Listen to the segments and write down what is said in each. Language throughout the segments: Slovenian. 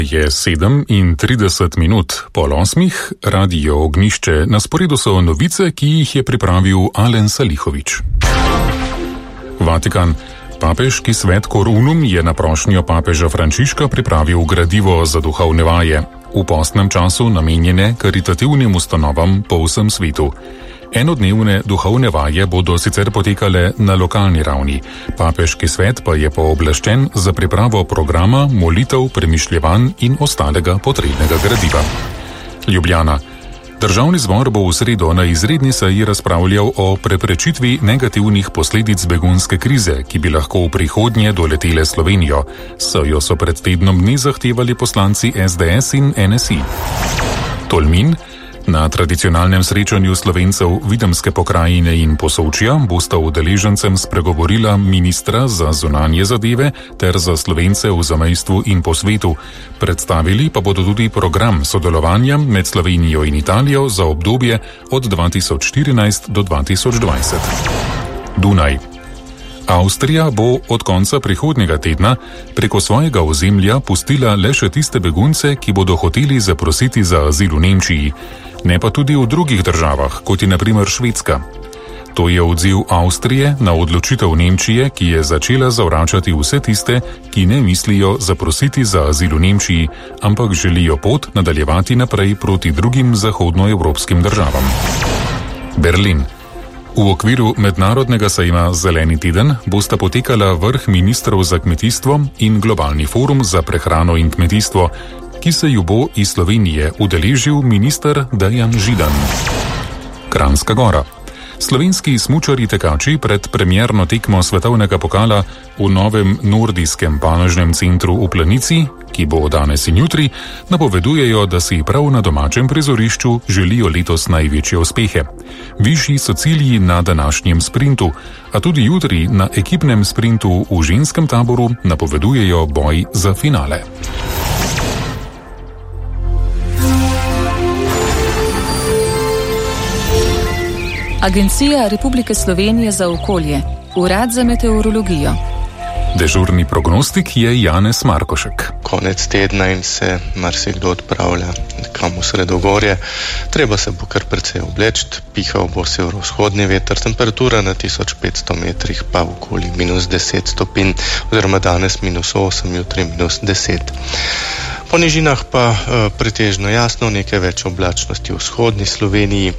Je 37 minut po 8, Radio Ognjišče. Na sporedu so novice, ki jih je pripravil Alen Salihović. Vatikan. Papeški svet Korunum je na prošnjo papeža Frančiška pripravil gradivo za duhovne vaje, v postnem času namenjene karitativnim ustanovam po vsem svetu. Enodnevne duhovne vaje bodo sicer potekale na lokalni ravni, papeški svet pa je pooblaščen za pripravo programa, molitev, premišljevanj in ostalega potrebnega gradiva. Ljubljana. Državni zbor bo v sredo na izredni seji razpravljal o preprečitvi negativnih posledic begunske krize, ki bi lahko v prihodnje doletele Slovenijo. Sejo so pred tednom dni zahtevali poslanci SDS in NSI. Tolmin. Na tradicionalnem srečanju Slovencev Videmske pokrajine in Posavčja bosta udeležencem spregovorila ministra za zunanje zadeve ter za Slovence v zamejstvu in po svetu. Predstavili pa bodo tudi program sodelovanja med Slovenijo in Italijo za obdobje od 2014 do 2020. Dunaj. Avstrija bo od konca prihodnjega tedna preko svojega ozemlja pustila le še tiste begunce, ki bodo hoteli zaprositi za azil v Nemčiji, ne pa tudi v drugih državah, kot je na primer Švedska. To je odziv Avstrije na odločitev Nemčije, ki je začela zavračati vse tiste, ki ne mislijo zaprositi za azil v Nemčiji, ampak želijo pot nadaljevati naprej proti drugim zahodnoevropskim državam. Berlin. V okviru mednarodnega sejma Zeleni teden bosta potekala vrh ministrov za kmetijstvo in globalni forum za prehrano in kmetijstvo, ki se ju bo iz Slovenije udeležil minister Dejan Židan. Kranjska Gora. Slovenski smučarji tekači pred premierno tekmo svetovnega pokala v novem nordijskem panožnem centru v Planici, ki bo danes in jutri, napovedujejo, da si prav na domačem prizorišču želijo letos največje uspehe. Višji so cilji na današnjem sprintu, a tudi jutri na ekipnem sprintu v ženskem taboru napovedujejo boj za finale. Agencija Republike Slovenije za okolje, Urad za meteorologijo. Dežurni prognostik je Janez Markošek. Konec tedna in se marsikdo odpravlja kam v Sredogorje. Treba se bo kar precej obleči, pihal bo severovzhodni veter, temperatura na 1500 metrih pa okoli -10 stopinj, oziroma danes -8, jutri -10. Po nižinah pa pretežno jasno, nekaj več oblačnosti v vzhodni Sloveniji.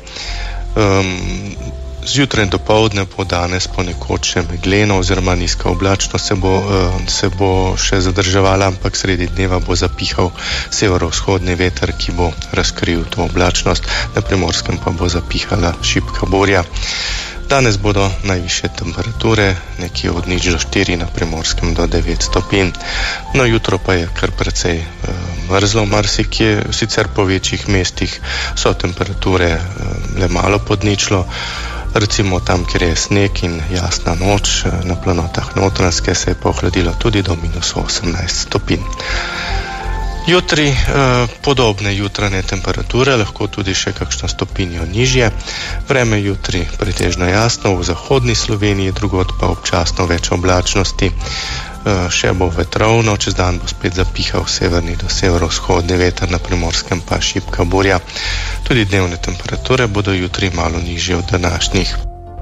Zjutraj do povdne bo danes ponekod še megleno oziroma nizka oblačnost se bo še zadrževala, ampak sredi dneva bo zapihal severovzhodni veter, ki bo razkril to oblačnost, na Primorskem pa bo zapihala šibka burja. Danes bodo najvišje temperature nekje od 0 do 4, na Primorskem do 9 stopinj. No, jutro pa je kar precej mrzlo, marsikje, sicer po večjih mestih so temperature le malo pod ničlo. Recimo tam, kjer je sneg in jasna noč, na planotah Notranjske se je pohladilo tudi do -18 stopinj. Jutri podobne jutranje temperature, lahko tudi še kakšno stopinjo nižje. Vreme jutri pretežno jasno, v zahodni Sloveniji, drugod pa občasno več oblačnosti. Še bo vetrovno, čez dan bo spet zapihal severni do severovzhodni veter, na Primorskem pa šibka burja. Tudi dnevne temperature bodo jutri malo nižje od današnjih.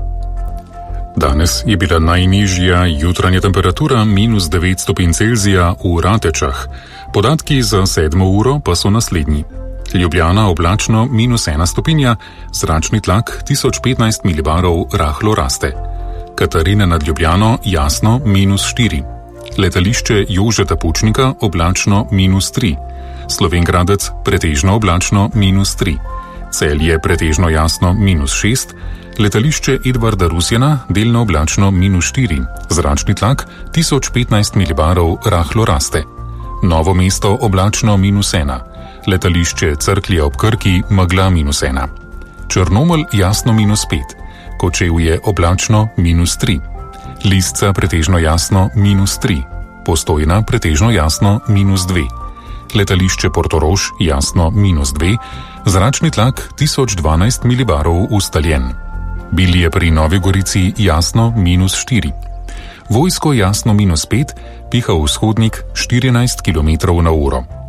Danes je bila najnižja jutranja temperatura -9 stopinj Celzija v Ratečah. Podatki za 7 uro pa so naslednji. Ljubljana oblačno -1 stopinja, zračni tlak 1015 milibarov rahlo raste. Katarina nad Ljubljano jasno -4. Letališče Jožeta Pučnika oblačno -3. Slovenj Gradec pretežno oblačno -3. Celje pretežno jasno -6. Letališče Edvarda Rusjana delno oblačno -4. Zračni tlak 1015 milibarov rahlo raste. Novo mesto oblačno -1. Letališče Cerklje ob Krki megla -1. Črnomelj jasno -5. Kočevje oblačno -3. Lisca pretežno jasno -3. Postojna pretežno jasno -2. Letališče Portorož jasno -2. Zračni tlak 1012 milibarov ustaljen. Bilje pri Novi Gorici jasno -4. Vojsko jasno -5, piha vzhodnik 14 km/h.